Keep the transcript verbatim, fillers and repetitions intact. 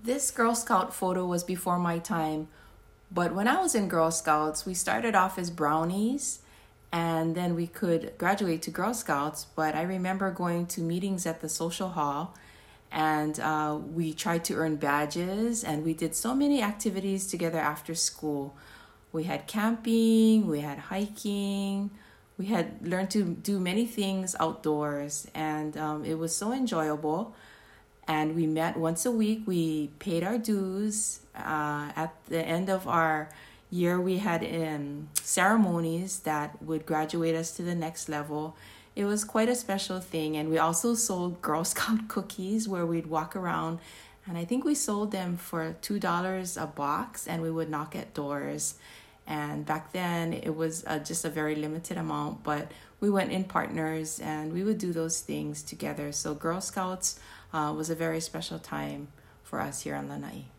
This Girl Scout photo was before my time, but when I was in Girl Scouts, we started off as brownies and then we could graduate to Girl Scouts. But I remember going to meetings at the social hall and uh, we tried to earn badges and we did so many activities together after school. We had camping, we had hiking, we had learned to do many things outdoors, and um, it was so enjoyable. And we met once a week. We paid our dues. Uh, at the end of our year, we had um, ceremonies that would graduate us to the next level. It was quite a special thing. And we also sold Girl Scout cookies where we'd walk around. And I think we sold them for two dollars a box, and we would knock at doors. And back then, it was uh, just a very limited amount, but we went in partners and we would do those things together. So Girl Scouts uh, was a very special time for us here on Lanai.